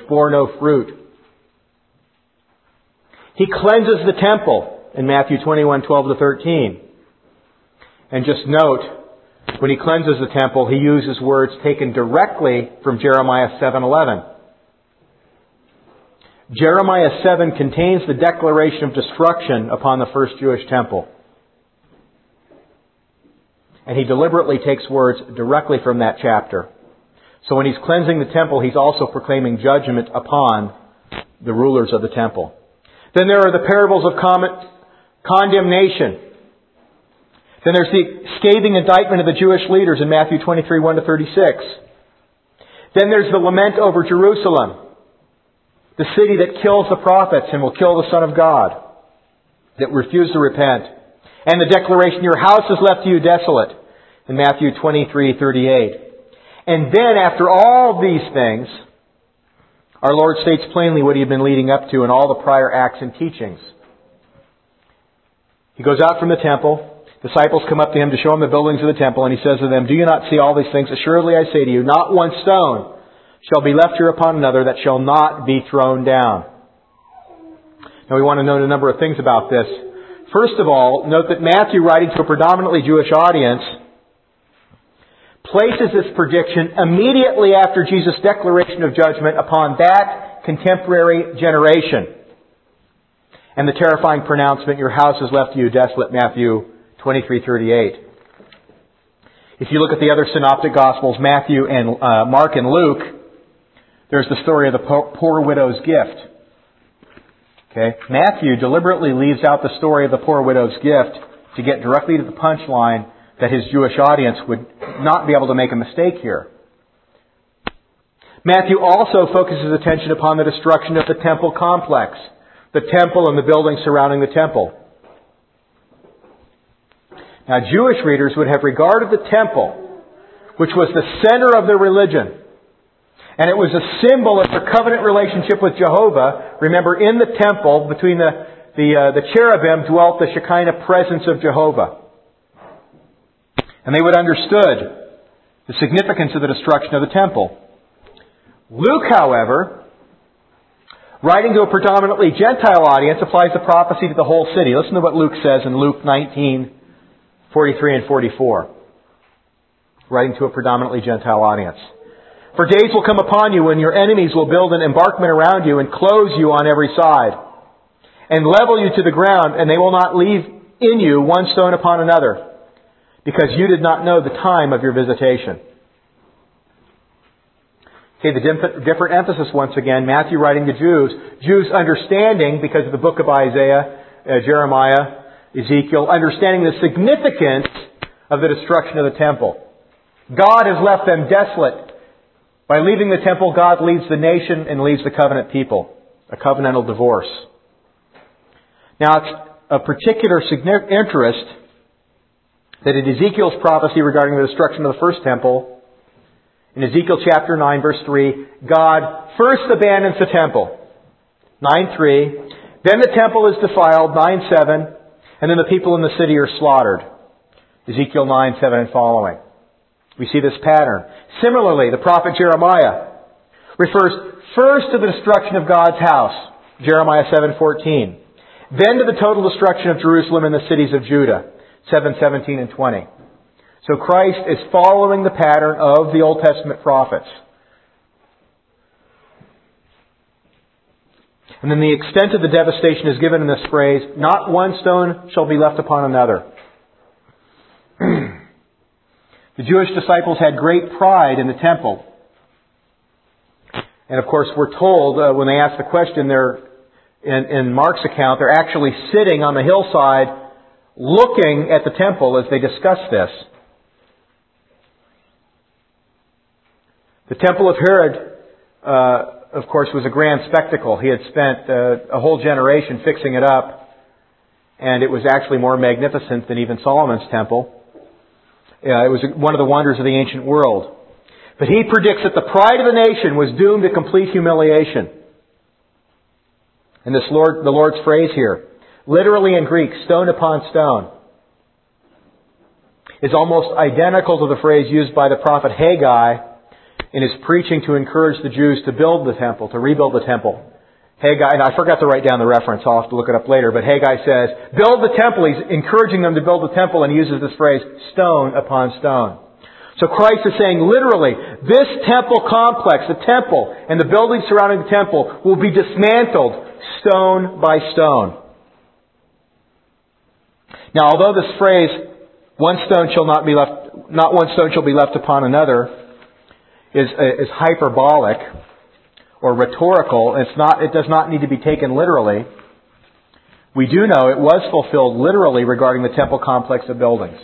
which bore no fruit. He cleanses the temple in Matthew 21:12-13. And just note, when he cleanses the temple, he uses words taken directly from Jeremiah 7:11. Jeremiah 7 contains the declaration of destruction upon the first Jewish temple. And he deliberately takes words directly from that chapter. So when he's cleansing the temple, he's also proclaiming judgment upon the rulers of the temple. Then there are the parables of condemnation. Then there's the scathing indictment of the Jewish leaders in Matthew 23:1-36. Then there's the lament over Jerusalem, the city that kills the prophets and will kill the Son of God, that refuse to repent. And the declaration, your house is left to you desolate, in Matthew 23:38. And then after all these things, our Lord states plainly what he had been leading up to in all the prior acts and teachings. He goes out from the temple. Disciples come up to him to show him the buildings of the temple, and he says to them, do you not see all these things? Assuredly I say to you, not one stone shall be left here upon another that shall not be thrown down. Now we want to note a number of things about this. First of all, note that Matthew, writing to a predominantly Jewish audience, places this prediction immediately after Jesus' declaration of judgment upon that contemporary generation. And the terrifying pronouncement, your house is left to you desolate, Matthew 23:38. If you look at the other synoptic Gospels, Matthew and Mark and Luke, there's the story of the poor widow's gift. Okay? Matthew deliberately leaves out the story of the poor widow's gift to get directly to the punchline that his Jewish audience would not be able to make a mistake here. Matthew also focuses attention upon the destruction of the temple complex, the temple and the buildings surrounding the temple. Now, Jewish readers would have regarded the temple, which was the center of their religion, and it was a symbol of their covenant relationship with Jehovah. Remember, in the temple, between the cherubim, dwelt the Shekinah presence of Jehovah. And they would have understood the significance of the destruction of the temple. Luke, however, writing to a predominantly Gentile audience, applies the prophecy to the whole city. Listen to what Luke says in Luke 19:43 and 44. Writing to a predominantly Gentile audience. For days will come upon you when your enemies will build an embankment around you and close you on every side, and level you to the ground, and they will not leave in you one stone upon another, because you did not know the time of your visitation. Okay, the different emphasis once again. Matthew writing to Jews understanding, because of the book of Isaiah, Jeremiah, Ezekiel, understanding the significance of the destruction of the temple. God has left them desolate. By leaving the temple, God leaves the nation and leaves the covenant people. A covenantal divorce. Now, it's of particular interest that in Ezekiel's prophecy regarding the destruction of the first temple, in Ezekiel chapter 9, verse 3, God first abandons the temple. 9:3. Then the temple is defiled. 9:7. And then the people in the city are slaughtered. Ezekiel 9:7 and following. We see this pattern. Similarly, the prophet Jeremiah refers first to the destruction of God's house. Jeremiah 7:14. Then to the total destruction of Jerusalem and the cities of Judah. 7:17 and 20. So Christ is following the pattern of the Old Testament prophets. And then the extent of the devastation is given in this phrase, not one stone shall be left upon another. The Jewish disciples had great pride in the temple. And of course we're told when they ask the question in Mark's account, they're actually sitting on the hillside looking at the temple as they discuss this. The temple of Herod, of course, was a grand spectacle. He had spent a whole generation fixing it up, and it was actually more magnificent than even Solomon's temple. It was one of the wonders of the ancient world. But he predicts that the pride of the nation was doomed to complete humiliation. And the Lord's phrase here, literally in Greek, stone upon stone, is almost identical to the phrase used by the prophet Haggai in his preaching to encourage the Jews to build the temple, to rebuild the temple. Haggai, and I forgot to write down the reference, I'll have to look it up later, but Haggai says, build the temple. He's encouraging them to build the temple, and he uses this phrase, stone upon stone. So Christ is saying literally, this temple complex, the temple, and the buildings surrounding the temple will be dismantled stone by stone. Now, although this phrase, not one stone shall be left upon another, is hyperbolic or rhetorical, it does not need to be taken literally. We do know it was fulfilled literally regarding the temple complex of buildings.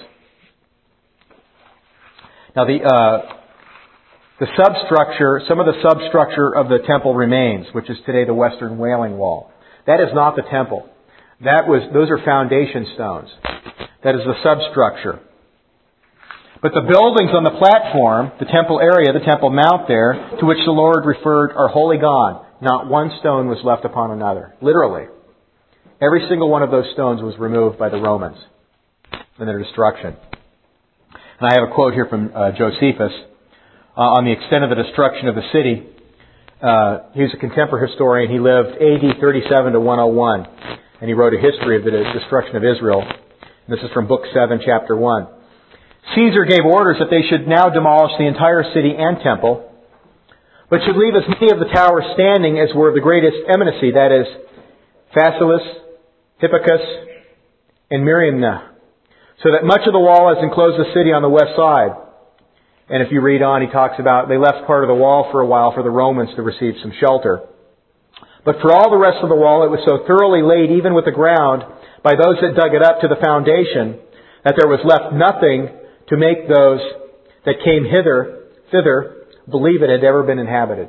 Now, the substructure, some of the substructure of the temple remains, which is today the Western Wailing Wall. That is not the temple. Those are foundation stones. That is the substructure. But the buildings on the platform, the temple area, the temple mount there, to which the Lord referred, are wholly gone. Not one stone was left upon another. Literally. Every single one of those stones was removed by the Romans in their destruction. And I have a quote here from Josephus on the extent of the destruction of the city. He was a contemporary historian. He lived AD 37 to 101. And he wrote a history of the destruction of Israel. And this is from Book 7, Chapter 1. Caesar gave orders that they should now demolish the entire city and temple, but should leave as many of the towers standing as were of the greatest eminency, that is, Phasaelus, Hippicus, and Meriamna, so that much of the wall has enclosed the city on the west side. And if you read on, he talks about they left part of the wall for a while for the Romans to receive some shelter. But for all the rest of the wall, it was so thoroughly laid, even with the ground, by those that dug it up to the foundation, that there was left nothing to make those that came thither, believe it had ever been inhabited.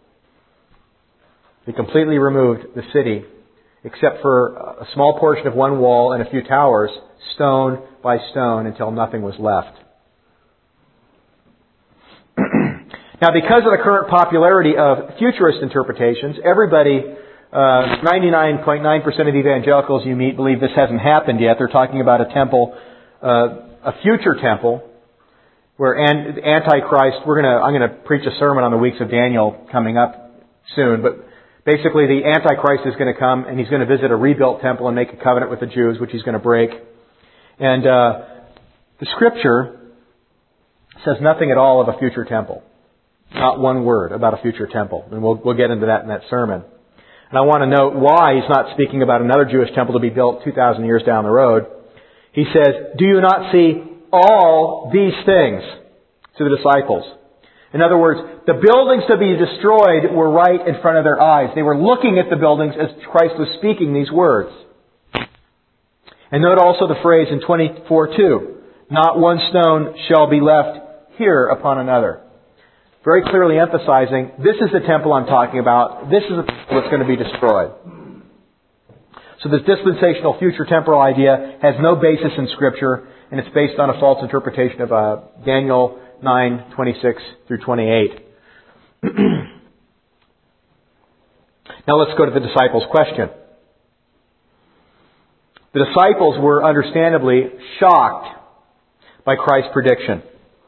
He completely removed the city, except for a small portion of one wall and a few towers, stone by stone, until nothing was left. Now, because of the current popularity of futurist interpretations, everybody, 99.9% of evangelicals you meet believe this hasn't happened yet. They're talking about a temple, a future temple, where Antichrist, I'm going to preach a sermon on the weeks of Daniel coming up soon, but basically the Antichrist is going to come and he's going to visit a rebuilt temple and make a covenant with the Jews, which he's going to break. And the Scripture says nothing at all of a future temple. Not one word about a future temple. And we'll get into that in that sermon. And I want to note why he's not speaking about another Jewish temple to be built 2,000 years down the road. He says, do you not see all these things to the disciples? In other words, the buildings to be destroyed were right in front of their eyes. They were looking at the buildings as Christ was speaking these words. And note also the phrase in 24:2, not one stone shall be left here upon another. Very clearly emphasizing, this is the temple I'm talking about. This is the temple that's going to be destroyed. So this dispensational future temporal idea has no basis in Scripture, and it's based on a false interpretation of Daniel 9:26 through 28. Now let's go to the disciples' question. The disciples were understandably shocked by Christ's prediction.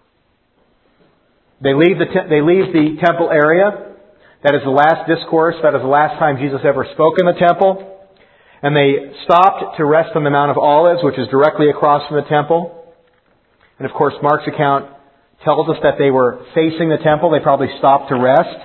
They leave the temple area. That is the last discourse. That is the last time Jesus ever spoke in the temple. And they stopped to rest on the Mount of Olives, which is directly across from the temple. And of course, Mark's account tells us that they were facing the temple. They probably stopped to rest.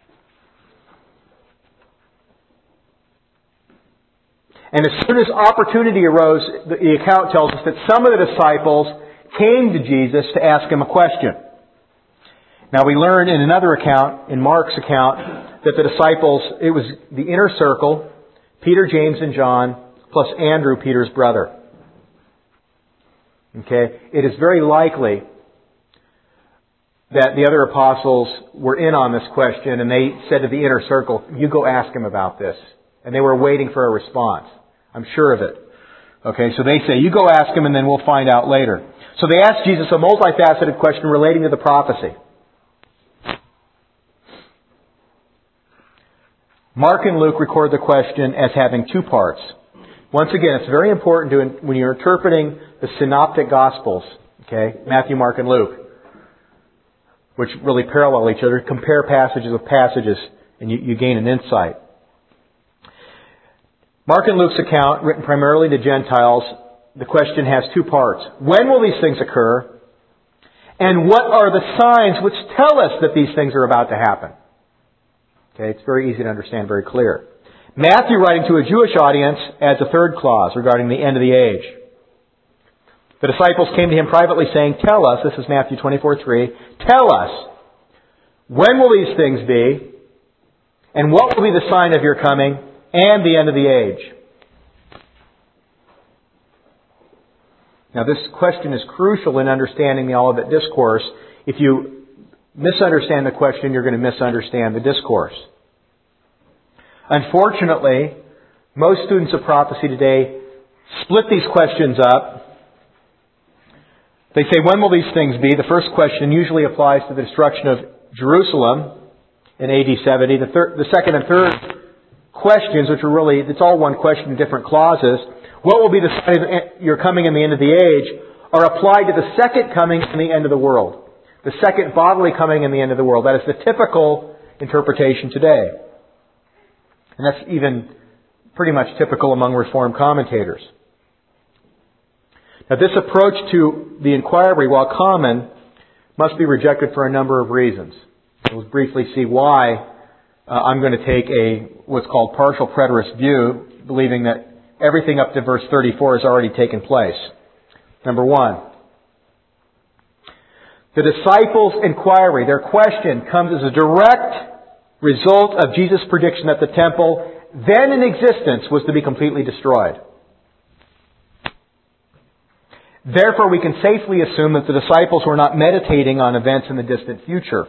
And as soon as opportunity arose, the account tells us that some of the disciples came to Jesus to ask Him a question. Now we learn in another account, in Mark's account, that the disciples, it was the inner circle, Peter, James, and John, plus Andrew, Peter's brother. Okay? It is very likely that the other apostles were in on this question, and they said to the inner circle, you go ask Him about this. And they were waiting for a response. I'm sure of it. Okay, so they say, you go ask Him and then we'll find out later. So they asked Jesus a multifaceted question relating to the prophecy. Mark and Luke record the question as having two parts. Once again, it's very important when you're interpreting the synoptic Gospels, okay, Matthew, Mark, and Luke. which really parallel each other. Compare passages with passages, and you gain an insight. Mark and Luke's account, written primarily to Gentiles, the question has two parts. When will these things occur? And what are the signs which tell us that these things are about to happen? Okay, it's very easy to understand, very clear. Matthew, writing to a Jewish audience, adds a third clause regarding the end of the age. The disciples came to him privately saying, "Tell us," this is Matthew 24:3, "tell us, when will these things be? And what will be the sign of your coming and the end of the age?" Now this question is crucial in understanding the Olivet Discourse. If you misunderstand the question, you're going to misunderstand the discourse. Unfortunately, most students of prophecy today split these questions up. They say, when will these things be? The first question usually applies to the destruction of Jerusalem in AD 70. The second and third questions, which are really, it's all one question in different clauses. What will be the sign of your coming and the end of the age, are applied to the second coming and the end of the world. The second bodily coming and the end of the world. That is the typical interpretation today. And that's even pretty much typical among Reformed commentators. Now this approach to the inquiry, while common, must be rejected for a number of reasons. We'll briefly see why I'm going to take what's called partial preterist view, believing that everything up to verse 34 has already taken place. Number one, the disciples' inquiry, their question, comes as a direct result of Jesus' prediction that the temple, then in existence, was to be completely destroyed. Therefore, we can safely assume that the disciples were not meditating on events in the distant future.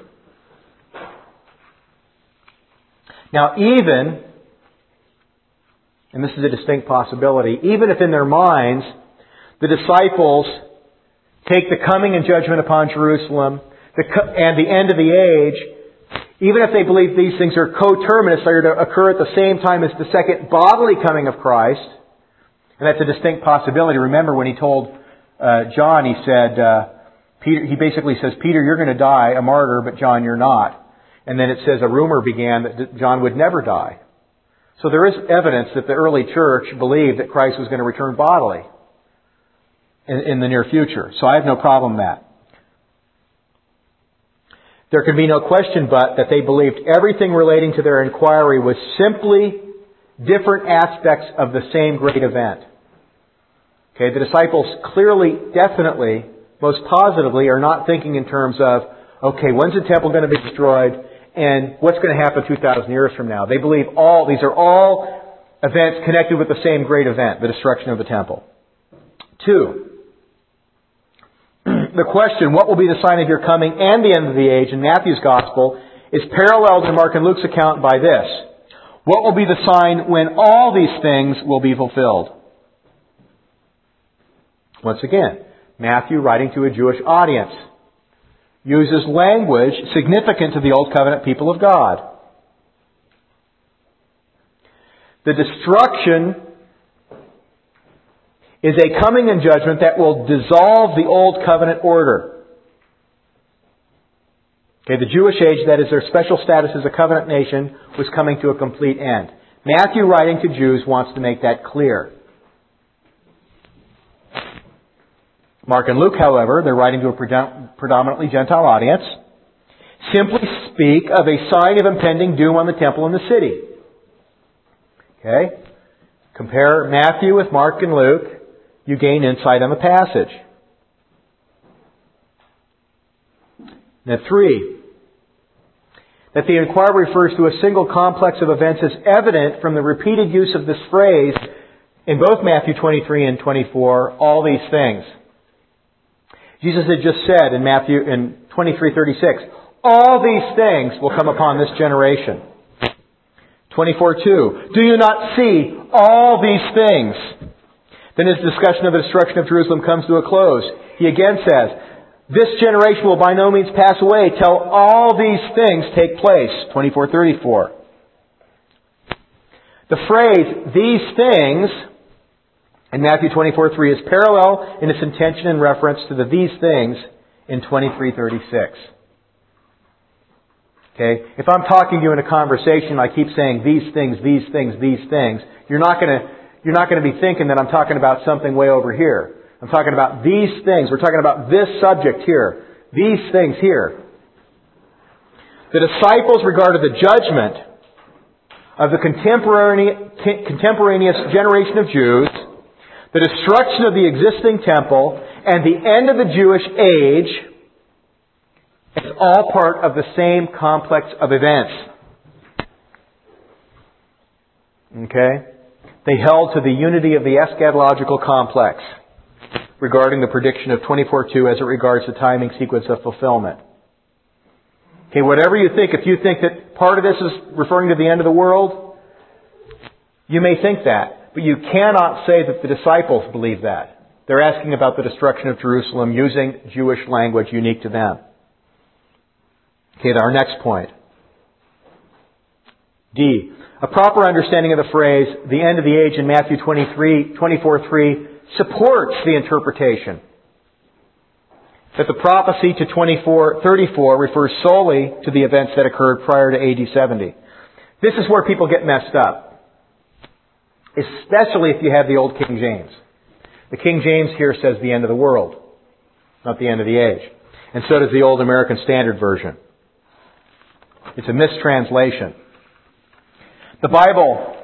Now, even, and this is a distinct possibility, even if in their minds the disciples take the coming and judgment upon Jerusalem and the end of the age, even if they believe these things are coterminous, they are to occur at the same time as the second bodily coming of Christ, and that's a distinct possibility. Remember when he told John, he said, Peter, he basically says, Peter, you're going to die a martyr, but John, you're not. And then it says a rumor began that John would never die. So there is evidence that the early church believed that Christ was going to return bodily in the near future. So I have no problem with that. There can be no question but that they believed everything relating to their inquiry was simply different aspects of the same great event. Okay, the disciples clearly, definitely, most positively are not thinking in terms of, okay, when's the temple going to be destroyed and what's going to happen 2,000 years from now? They believe these are all events connected with the same great event, the destruction of the temple. 2, the question, what will be the sign of your coming and the end of the age in Matthew's Gospel, is paralleled in Mark and Luke's account by this. What will be the sign when all these things will be fulfilled? Once again, Matthew, writing to a Jewish audience, uses language significant to the Old Covenant people of God. The destruction is a coming in judgment that will dissolve the Old Covenant order. Okay, the Jewish age, that is their special status as a covenant nation, was coming to a complete end. Matthew, writing to Jews, wants to make that clear. Mark and Luke, however, they're writing to a predominantly Gentile audience, simply speak of a sign of impending doom on the temple and the city. Okay? Compare Matthew with Mark and Luke. You gain insight on the passage. Now 3, that the inquiry refers to a single complex of events is evident from the repeated use of this phrase in both Matthew 23 and 24, all these things. Jesus had just said in Matthew in 23:36, all these things will come upon this generation. 24:2, do you not see all these things? Then his discussion of the destruction of Jerusalem comes to a close. He again says, this generation will by no means pass away till all these things take place. 24:34. The phrase, these things, in Matthew 24:3 is parallel in its intention and reference to the these things in 23:36. Okay? If I'm talking to you in a conversation, I keep saying these things, you're not going to be thinking that I'm talking about something way over here. I'm talking about these things. We're talking about this subject here. These things here. The disciples regarded the judgment of the contemporaneous generation of Jews, the destruction of the existing temple, and the end of the Jewish age as all part of the same complex of events. Okay? They held to the unity of the eschatological complex regarding the prediction of 24:2 as it regards the timing sequence of fulfillment. Okay, whatever you think, if you think that part of this is referring to the end of the world, you may think that. But you cannot say that the disciples believe that. They're asking about the destruction of Jerusalem using Jewish language unique to them. Okay, our next point. D. A proper understanding of the phrase, the end of the age in Matthew 24:3 supports the interpretation that the prophecy to 24:34 refers solely to the events that occurred prior to AD 70. This is where people get messed up, especially if you have the old King James. The King James here says the end of the world, not the end of the age. And so does the Old American Standard Version. It's a mistranslation. The Bible,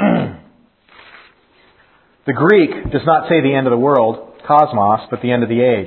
the Greek does not say the end of the world, cosmos, but the end of the age.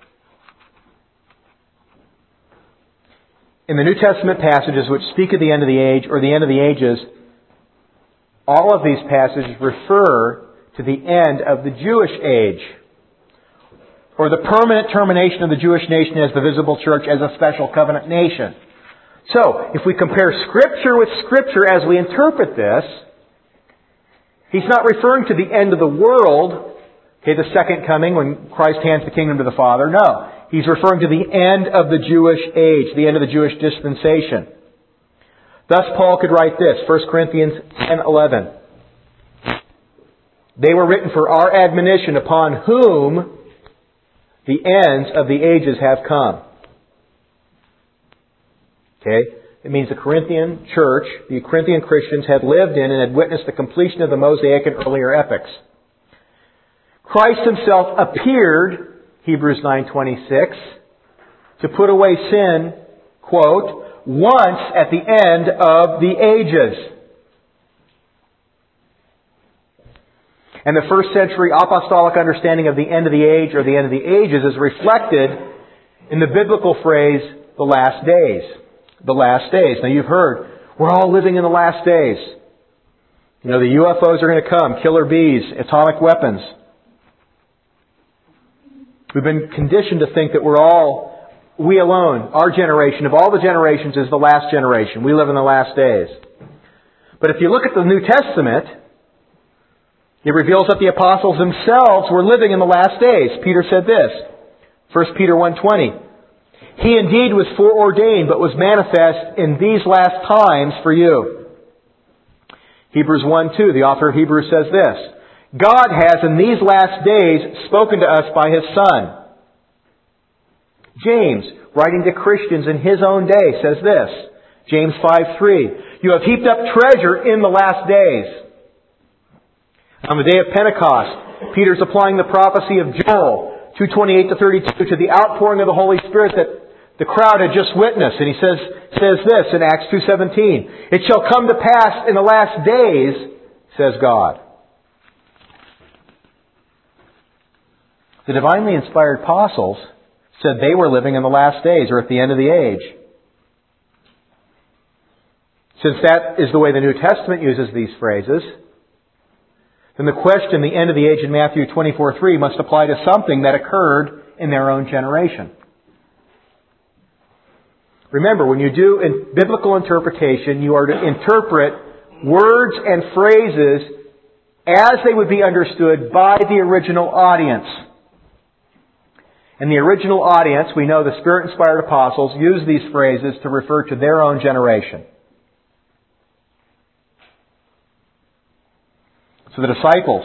In the New Testament passages which speak of the end of the age or the end of the ages, all of these passages refer to the end of the Jewish age, or the permanent termination of the Jewish nation as the visible church as a special covenant nation. So, if we compare Scripture with Scripture as we interpret this, He's not referring to the end of the world, okay, the second coming when Christ hands the kingdom to the Father. No. He's referring to the end of the Jewish age, the end of the Jewish dispensation. Thus Paul could write this, 1 Corinthians 10:11. They were written for our admonition, upon whom the ends of the ages have come. Okay? It means the Corinthian church, the Corinthian Christians had lived in and had witnessed the completion of the Mosaic and earlier epochs. Christ Himself appeared, Hebrews 9:26, to put away sin, quote, once at the end of the ages. And the first century apostolic understanding of the end of the age or the end of the ages is reflected in the biblical phrase, the last days. The last days. Now you've heard, we're all living in the last days. You know, the UFOs are going to come, killer bees, atomic weapons. We've been conditioned to think that we alone, our generation, of all the generations, is the last generation. We live in the last days. But if you look at the New Testament, it reveals that the apostles themselves were living in the last days. Peter said this, 1 Peter 1:20. He indeed was foreordained, but was manifest in these last times for you. Hebrews 1:2, the author of Hebrews says this, God has in these last days spoken to us by His Son. James, writing to Christians in his own day, says this, James 5:3, you have heaped up treasure in the last days. On the day of Pentecost, Peter's applying the prophecy of Joel 2:28-32 to the outpouring of the Holy Spirit that the crowd had just witnessed. And he says this in Acts 2:17, it shall come to pass in the last days, says God. The divinely inspired apostles said they were living in the last days or at the end of the age. Since that is the way the New Testament uses these phrases, then the question, the end of the age in Matthew 24:3, must apply to something that occurred in their own generation. Remember, when you do biblical interpretation, you are to interpret words and phrases as they would be understood by the original audience. And the original audience, we know the Spirit-inspired apostles, used these phrases to refer to their own generation. So the disciples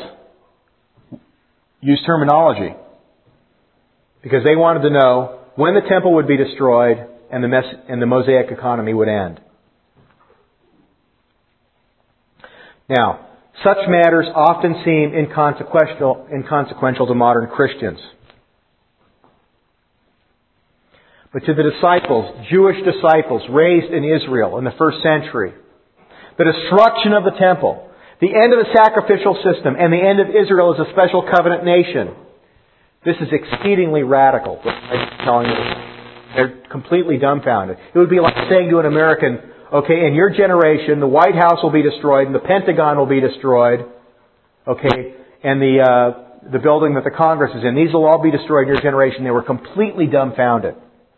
used terminology because they wanted to know when the temple would be destroyed, and the Mosaic economy would end. Now, such matters often seem inconsequential to modern Christians. But to the disciples, Jewish disciples raised in Israel in the first century, the destruction of the temple, the end of the sacrificial system, and the end of Israel as a special covenant nation, this is exceedingly radical. I'm telling you, they're completely dumbfounded. It would be like saying to an American, okay, in your generation, the White House will be destroyed, and the Pentagon will be destroyed, okay, and the building that the Congress is in, these will all be destroyed in your generation. They were completely dumbfounded.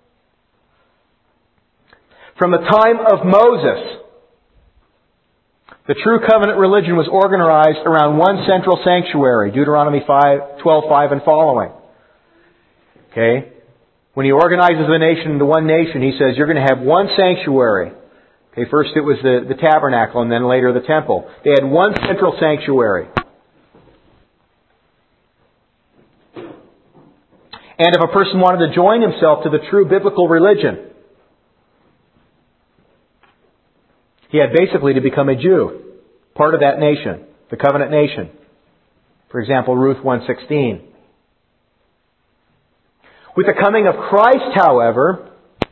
From the time of Moses, the true covenant religion was organized around one central sanctuary, Deuteronomy 12:5 and following. Okay? When he organizes the nation into one nation, he says, you're going to have one sanctuary. Okay, first it was the tabernacle and then later the temple. They had one central sanctuary. And if a person wanted to join himself to the true biblical religion, he had basically to become a Jew, part of that nation, the covenant nation. For example, Ruth 1:16. With the coming of Christ, however,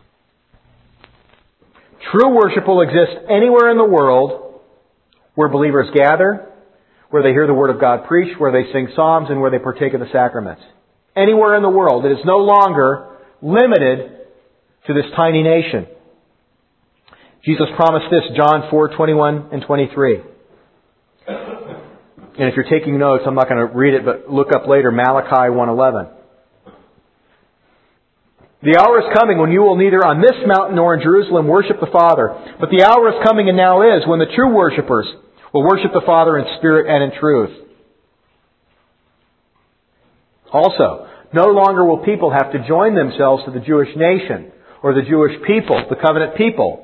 true worship will exist anywhere in the world where believers gather, where they hear the Word of God preached, where they sing psalms, and where they partake of the sacraments. Anywhere in the world. It is no longer limited to this tiny nation. Jesus promised this, John 4:21 and 23. And if you're taking notes, I'm not going to read it, but look up later, Malachi 1:11. The hour is coming when you will neither on this mountain nor in Jerusalem worship the Father. But the hour is coming and now is when the true worshippers will worship the Father in spirit and in truth. Also, no longer will people have to join themselves to the Jewish nation or the Jewish people, the covenant people,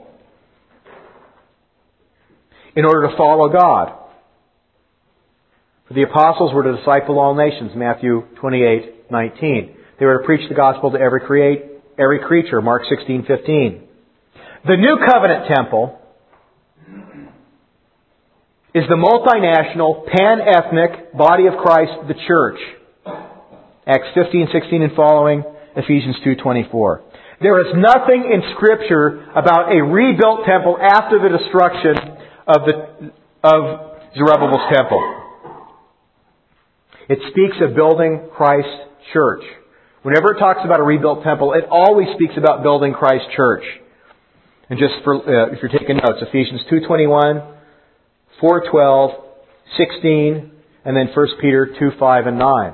in order to follow God. For the apostles were to disciple all nations, Matthew 28:19. They were to preach the gospel to every creature, Mark 16:15. The new covenant temple is the multinational, pan-ethnic body of Christ, the church. Acts 15:16 and following, Ephesians 2:24. There is nothing in Scripture about a rebuilt temple after the destruction of Zerubbabel's temple. It speaks of building Christ's church. Whenever it talks about a rebuilt temple, it always speaks about building Christ's church. And just for if you're taking notes, Ephesians 2:21, 4:12, 16, and then 1 Peter 2:5 and 9.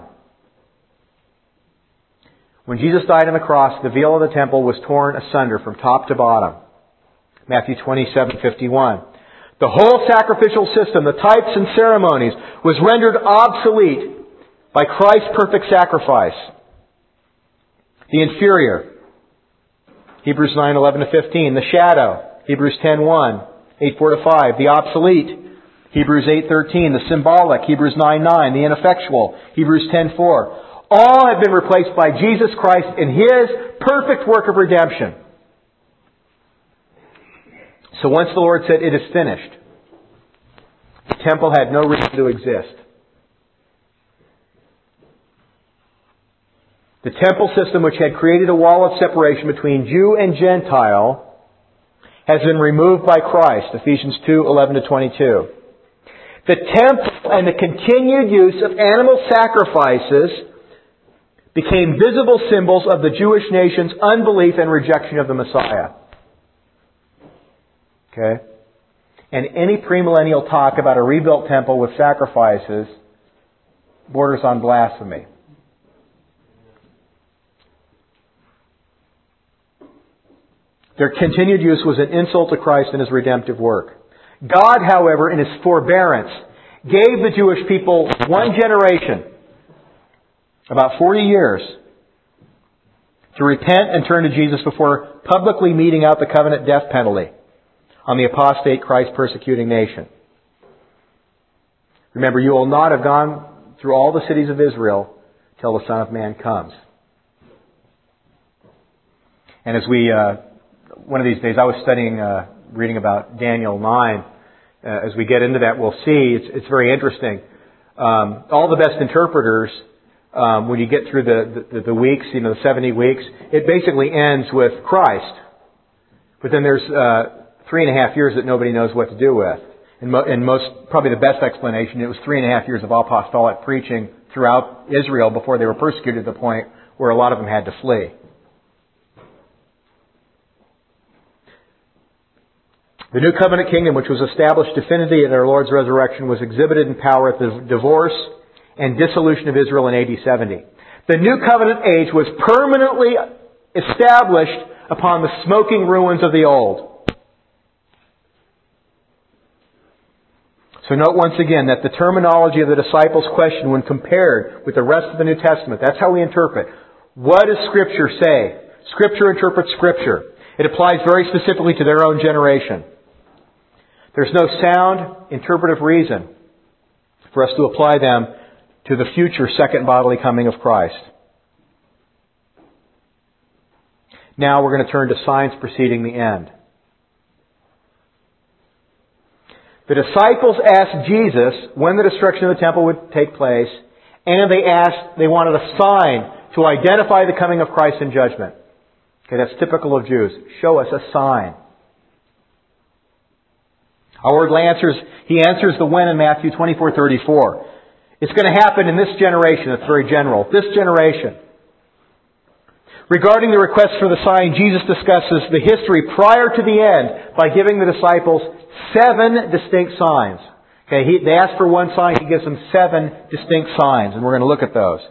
When Jesus died on the cross, the veil of the temple was torn asunder from top to bottom. Matthew 27:51. The whole sacrificial system, the types and ceremonies, was rendered obsolete by Christ's perfect sacrifice. The inferior, Hebrews 9:11-15. The shadow, Hebrews 10:1, 8:4-5. The obsolete, Hebrews 8:13. The symbolic, Hebrews 9:9. The ineffectual, Hebrews 10:4. All have been replaced by Jesus Christ in His perfect work of redemption. So once the Lord said, "It is finished," the temple had no reason to exist. The temple system, which had created a wall of separation between Jew and Gentile, has been removed by Christ. Ephesians 2:11-22. The temple and the continued use of animal sacrifices became visible symbols of the Jewish nation's unbelief and rejection of the Messiah. Okay? And any premillennial talk about a rebuilt temple with sacrifices borders on blasphemy. Their continued use was an insult to Christ and His redemptive work. God, however, in His forbearance, gave the Jewish people one generation, about 40 years, to repent and turn to Jesus before publicly meting out the covenant death penalty on the apostate, Christ-persecuting nation. Remember, you will not have gone through all the cities of Israel till the Son of Man comes. And as we one of these days, I was studying, reading about Daniel 9. As we get into that, we'll see. It's very interesting. All the best interpreters, when you get through the weeks, the 70 weeks, it basically ends with Christ. But then there's 3.5 years that nobody knows what to do with. And most, probably the best explanation, it was 3.5 years of apostolic preaching throughout Israel before they were persecuted to the point where a lot of them had to flee. The new covenant kingdom, which was established definitively at our Lord's resurrection, was exhibited in power at the divorce and dissolution of Israel in AD 70. The new covenant age was permanently established upon the smoking ruins of the old. So note once again that the terminology of the disciples' question, when compared with the rest of the New Testament, that's how we interpret. What does Scripture say? Scripture interprets Scripture. It applies very specifically to their own generation. There's no sound interpretive reason for us to apply them to the future second bodily coming of Christ. Now we're going to turn to signs preceding the end. The disciples asked Jesus when the destruction of the temple would take place, and they wanted a sign to identify the coming of Christ in judgment. Okay, that's typical of Jews. Show us a sign. Our Lord answers the when in Matthew 24:34. It's going to happen in this generation. It's very general. This generation. Regarding the request for the sign, Jesus discusses the history prior to the end by giving the disciples 7 distinct signs. Okay, they ask for one sign, He gives them 7 distinct signs, and we're going to look at those.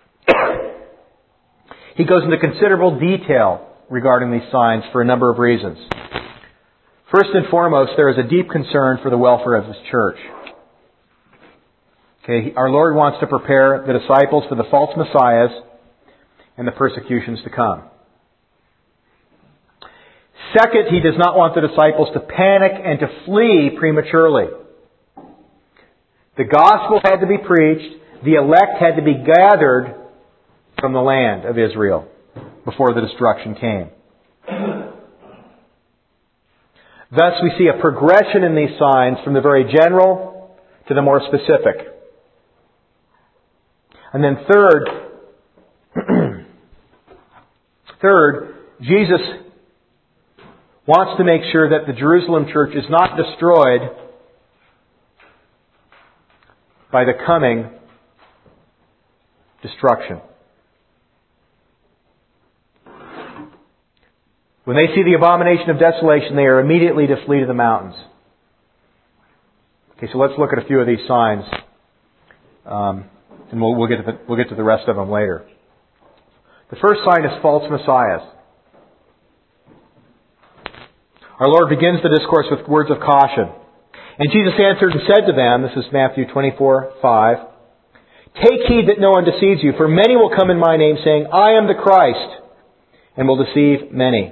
He goes into considerable detail regarding these signs for a number of reasons. First and foremost, there is a deep concern for the welfare of His church. Okay, our Lord wants to prepare the disciples for the false messiahs and the persecutions to come. Second, He does not want the disciples to panic and to flee prematurely. The gospel had to be preached. The elect had to be gathered from the land of Israel before the destruction came. Thus, we see a progression in these signs from the very general to the more specific. And then third, Jesus wants to make sure that the Jerusalem church is not destroyed by the coming destruction. When they see the abomination of desolation, they are immediately to flee to the mountains. Okay, so let's look at a few of these signs, and we'll get to the rest of them later. The first sign is false messiahs. Our Lord begins the discourse with words of caution. And Jesus answered and said to them, this is Matthew 24:5, "Take heed that no one deceives you, for many will come in my name, saying, 'I am the Christ,' and will deceive many."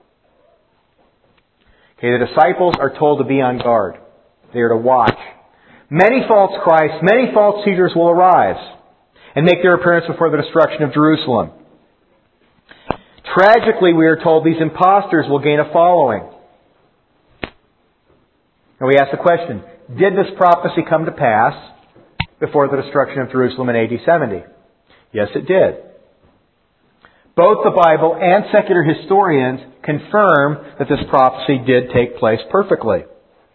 Okay, the disciples are told to be on guard. They are to watch. Many false Christs, many false teachers will arise and make their appearance before the destruction of Jerusalem. Tragically, we are told these impostors will gain a following. And we ask the question, did this prophecy come to pass before the destruction of Jerusalem in AD 70? Yes, it did. Both the Bible and secular historians confirm that this prophecy did take place perfectly.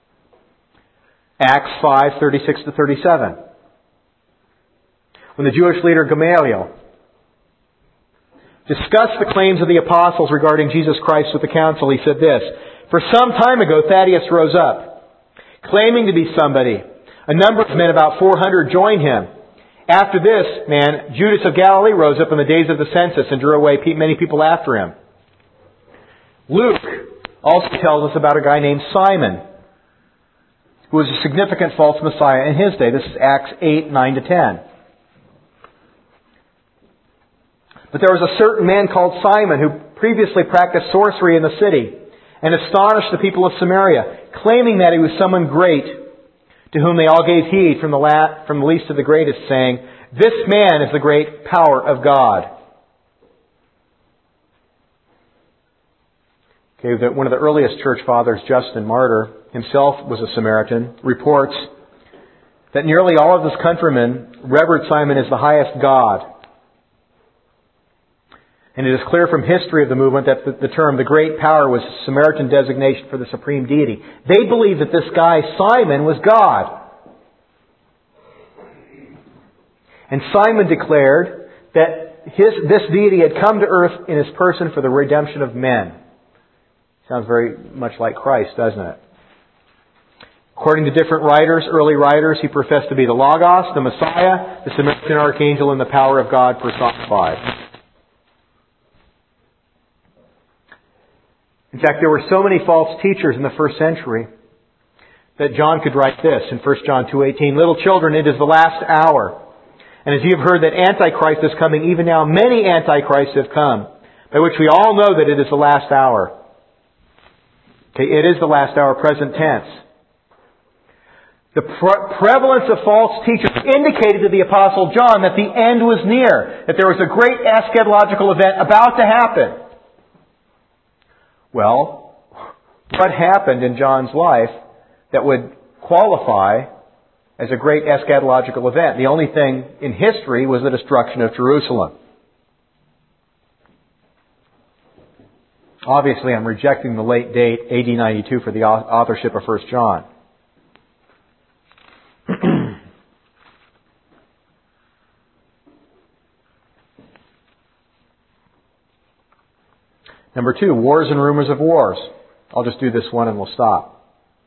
Acts 5:36-37. When the Jewish leader Gamaliel discussed the claims of the apostles regarding Jesus Christ with the council, he said this, "For some time ago Thaddeus rose up, claiming to be somebody. A number of men, about 400, joined him. After this man, Judas of Galilee rose up in the days of the census and drew away many people after him." Luke also tells us about a guy named Simon, who was a significant false messiah in his day. This is Acts 8:9-10. But there was a certain man called Simon who previously practiced sorcery in the city and astonished the people of Samaria, claiming that he was someone great, to whom they all gave heed from the least to the greatest, saying, "This man is the great power of God." Okay, that one of the earliest church fathers, Justin Martyr, himself was a Samaritan, reports that nearly all of his countrymen revered Simon as the highest god. And it is clear from history of the movement that the term the great power was a Samaritan designation for the supreme deity. They believed that this guy, Simon, was God. And Simon declared that this deity had come to earth in his person for the redemption of men. Sounds very much like Christ, doesn't it? According to different writers, early writers, he professed to be the Logos, the Messiah, the Samaritan archangel, and the power of God personified. In fact, there were so many false teachers in the first century that John could write this in 1 John 2:18, "Little children, it is the last hour. And as you have heard that Antichrist is coming, even now many Antichrists have come, by which we all know that it is the last hour." Okay, it is the last hour, present tense. The prevalence of false teachers indicated to the Apostle John that the end was near, that there was a great eschatological event about to happen. Well, what happened in John's life that would qualify as a great eschatological event? The only thing in history was the destruction of Jerusalem. Obviously, I'm rejecting the late date, AD 92, for the authorship of 1 John. Number 2, wars and rumors of wars. I'll just do this one and we'll stop.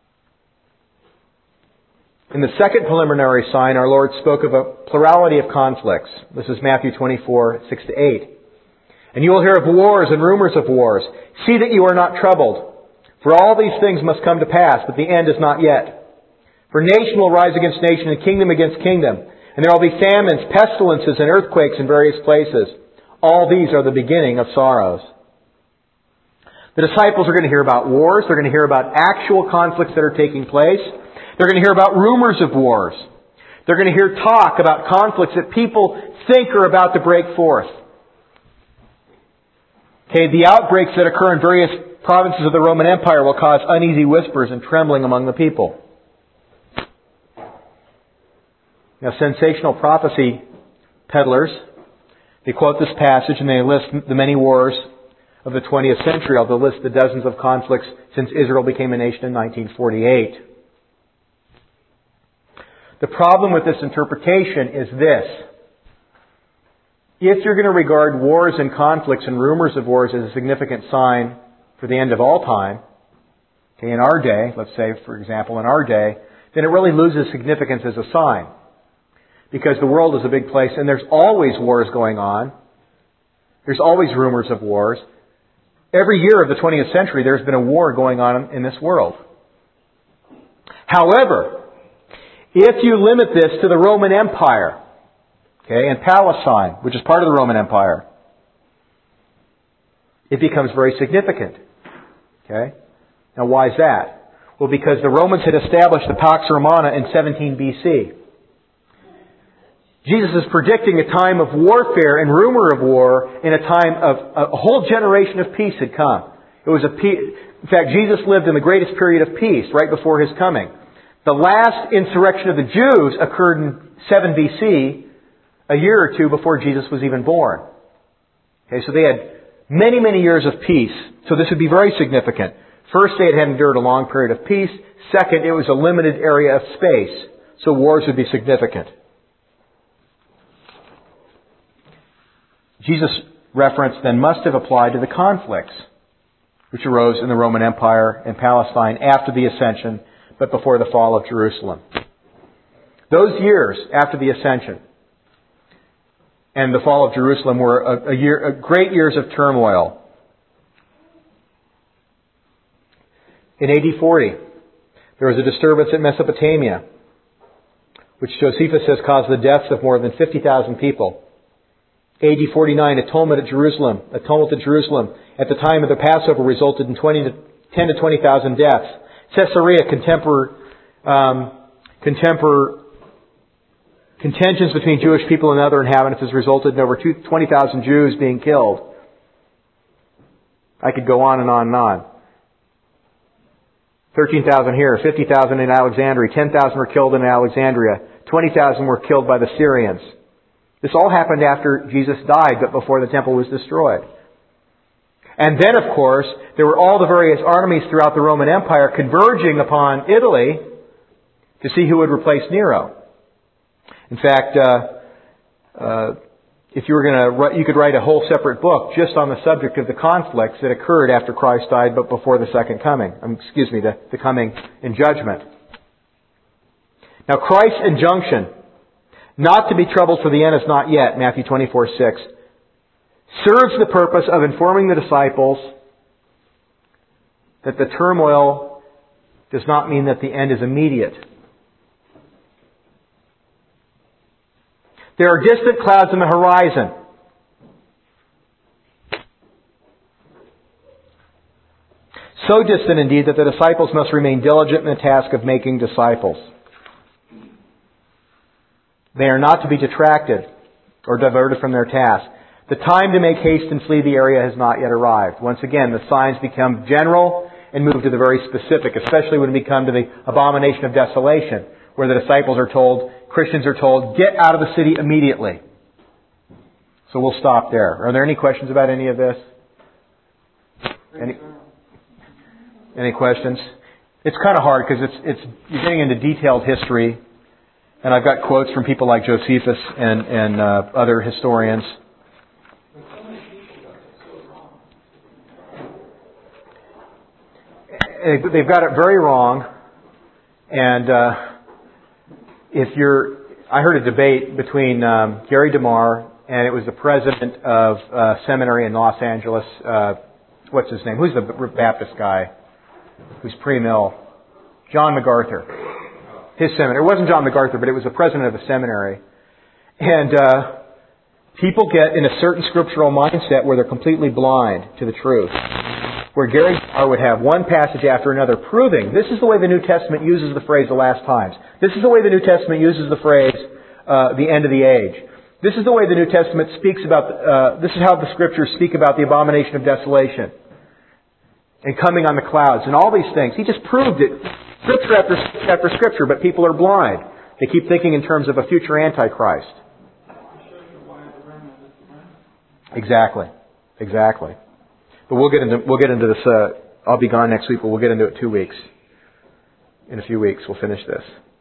In the second preliminary sign, our Lord spoke of a plurality of conflicts. This is Matthew 24:6-8. "And you will hear of wars and rumors of wars. See that you are not troubled. For all these things must come to pass, but the end is not yet. For nation will rise against nation and kingdom against kingdom. And there will be famines, pestilences, and earthquakes in various places. All these are the beginning of sorrows." The disciples are going to hear about wars. They're going to hear about actual conflicts that are taking place. They're going to hear about rumors of wars. They're going to hear talk about conflicts that people think are about to break forth. Okay, the outbreaks that occur in various provinces of the Roman Empire will cause uneasy whispers and trembling among the people. Now, sensational prophecy peddlers, they quote this passage and they list the many wars of the 20th century. They'll list the dozens of conflicts since Israel became a nation in 1948. The problem with this interpretation is this. If you're going to regard wars and conflicts and rumors of wars as a significant sign for the end of all time, okay, in our day, let's say, for example, in our day, then it really loses significance as a sign. Because the world is a big place and there's always wars going on. There's always rumors of wars. Every year of the 20th century, there's been a war going on in this world. However, if you limit this to the Roman Empire, okay, and Palestine, which is part of the Roman Empire, it becomes very significant. Okay? Now, why is that? Well, because the Romans had established the Pax Romana in 17 BC. Jesus is predicting a time of warfare and rumor of war in a time of a whole generation of peace had come. It was in fact, Jesus lived in the greatest period of peace right before His coming. The last insurrection of the Jews occurred in 7 BC, a year or two before Jesus was even born. Okay, so they had many, many years of peace. So this would be very significant. First, they had endured a long period of peace. Second, it was a limited area of space. So wars would be significant. Jesus' reference then must have applied to the conflicts which arose in the Roman Empire and Palestine after the Ascension, but before the fall of Jerusalem. Those years after the Ascension and the fall of Jerusalem were a great years of turmoil. In AD 40, there was a disturbance in Mesopotamia, which Josephus says caused the deaths of more than 50,000 people. AD 49, a tumult at Jerusalem at the time of the Passover resulted in 10 to 20,000 deaths. Caesarea, contentions between Jewish people and other inhabitants has resulted in over 20,000 Jews being killed. I could go on and on and on. 13,000 here, 50,000 in Alexandria, 10,000 were killed in Alexandria, 20,000 were killed by the Syrians. This all happened after Jesus died, but before the temple was destroyed. And then, of course, there were all the various armies throughout the Roman Empire converging upon Italy to see who would replace Nero. In fact, if you were going to, you could write a whole separate book just on the subject of the conflicts that occurred after Christ died, but before the second coming. The coming in judgment. Now, Christ's injunction not to be troubled, for the end is not yet, Matthew 24:6, serves the purpose of informing the disciples that the turmoil does not mean that the end is immediate. There are distant clouds on the horizon. So distant indeed that the disciples must remain diligent in the task of making disciples. They are not to be detracted or diverted from their task. The time to make haste and flee the area has not yet arrived. Once again, the signs become general and move to the very specific, especially when we come to the abomination of desolation, where the disciples are told, Christians are told, get out of the city immediately. So we'll stop there. Are there any questions about any of this? Any questions? It's kind of hard because you're getting into detailed history, and I've got quotes from people like Josephus and other historians. They've got it very wrong, and I heard a debate between Gary DeMar and it was the president of seminary in Los Angeles. What's his name? Who's the Baptist guy? Who's pre-mill? John MacArthur. His seminary. It wasn't John MacArthur, but it was the president of a seminary. And people get in a certain scriptural mindset where they're completely blind to the truth. Where Gary DeMar would have one passage after another proving this is the way the New Testament uses the phrase the last times. This is the way the New Testament uses the phrase the end of the age. This is the way the New Testament speaks about, this is how the Scriptures speak about the abomination of desolation and coming on the clouds and all these things. He just proved it, Scripture after Scripture, but people are blind. They keep thinking in terms of a future Antichrist. Exactly. But we'll get into this. I'll be gone next week, but we'll get into it 2 weeks. In a few weeks, we'll finish this.